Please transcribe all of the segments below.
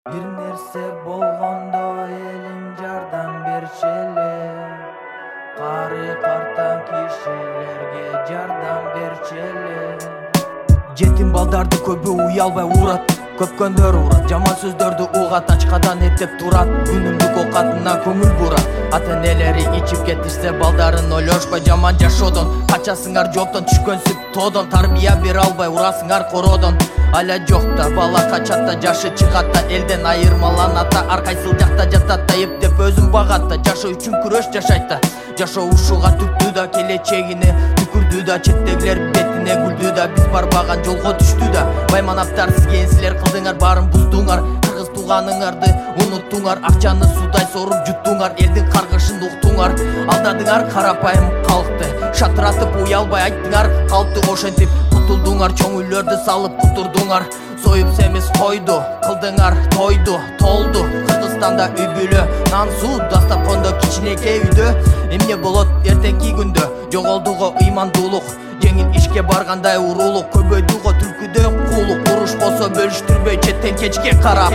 Bir nerse болгондо элим жардам берчеле. Кары картан кишилерге жардам берчеле. Жетим балдарды көбү уялбай урат, көпкөндөр урат, жаман сөздөрдү угат, ачкадан эптеп турат, күнүмдүк оокатына көңүл бурат. Ата-энелери ичип кетишсе балдарын ойлошпой жаман жашоодон, качасыңар жоктон түшкөнсүп тоодон, тарбия бере албай урасыңар короодон. Аля жокта бала качатта, жашы чыгатта, элден айырмаланатта, ар кайсыл жакта жататта, эптеп өзүн багатта, жашоо үчүн күрөш жашайтта. Жашоо ушуга түрттү да, келечегине түкүрдү да, четтегилер бетине күлдү да, биз барбаган жолго түштү да. Байманаптар сизге силер кылдыңар, баарын буздуңар, кыргыз тууганыңарды унуттуңар, акчаны суудай соруп жуттуңар, элдин каргышын уктуңар, алдадыңар карапайым калкты, шатыратып уялбай айттыңар калпты, ошентип кутулдуңар, чоң үйлөрдү салып кутурдуңар, союп семиз койду, кылдыңар тойду, толду. Кыргызстанда үй бүлө, нан суу, дастаркондо кичинекей үйдө, эмне болот эртеңки күндө, жоголду го ыймандуулук, жеңил ишке баргандай уруулук, көбөйдү го түлкүдө куулук, уруш болсо бөлүштүрбөй четтен кечке карап.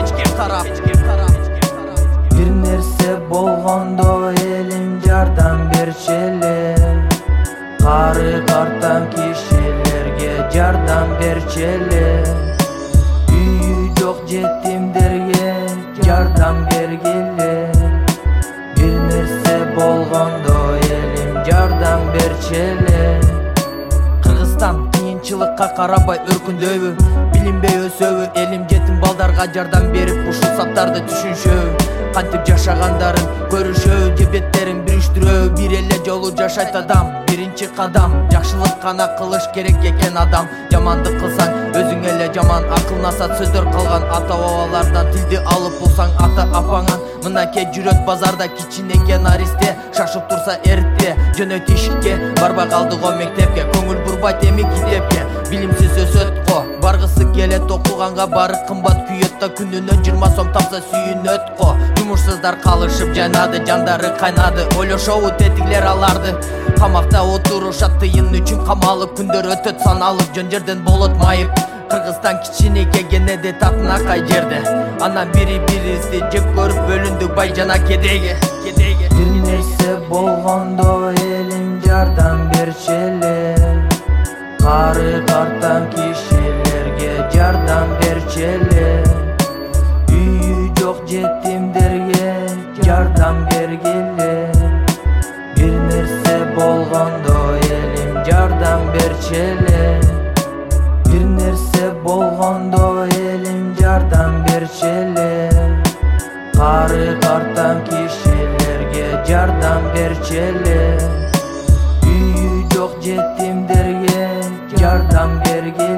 Бир нерсе болгондо элим жардам берчеле, кары картан кишилерге жардам берчеле, үйү жок жетимдерге жардам бергиле. Бир нерсе болгондо элим жардам берчеле. Кыргызстан кыйынчылыкка карабай өркүндөбү, билинбей өсөбү, элим жетим балдарга жардам берип ушул саптарды түшүншөбү, кантип жашагандарын көрүшөбү, жебеттерин бириштирөбү, бир эле жолу жашайт адам, биринчи кадам, жакшылык гана кылыш керек экен адам. Жамандык кылсаң өзүң эле жаман, акыл насаат сөздөр калган ата бабалардан, тилди алып булсаң ата апаңан. Мынакей жүрөт базарда кичинекей наристе, шашып турса эритпе, жөнөйт ишикке, барбай калды го мектепке, көңүл бурбайт эми китепке, билимсиз өсөт го, баргысы келет окуганга, бары кымбат күйөт да, күнүнө 20 сом тапса сүйүнөт го. Жумушсуздар калышып жайнады, жандары кайнады, ойлошобу тетиглер аларды, камакта отурушат тыйын үчүн камалып, күндөр өтөт саналып, жөн жерден болот майып. Кыргызстан кичинекей кенеде татына кай жерде, анан бири бирибизди жеп көрүп бөлүндүк бай жана кедейге. Бир нерсе болгондо элим жардам берчеле, кары картан кишилерге жардам берчеле, үйү жок жетимдерге жардам бергиле. Бир нерсе болгондо элим жардам берчеле. Бир нерсе болгондо элим жардам берчеле, кары картан кишилерге жардам берчеле, үйү жок жетимдерге жардам бергиле.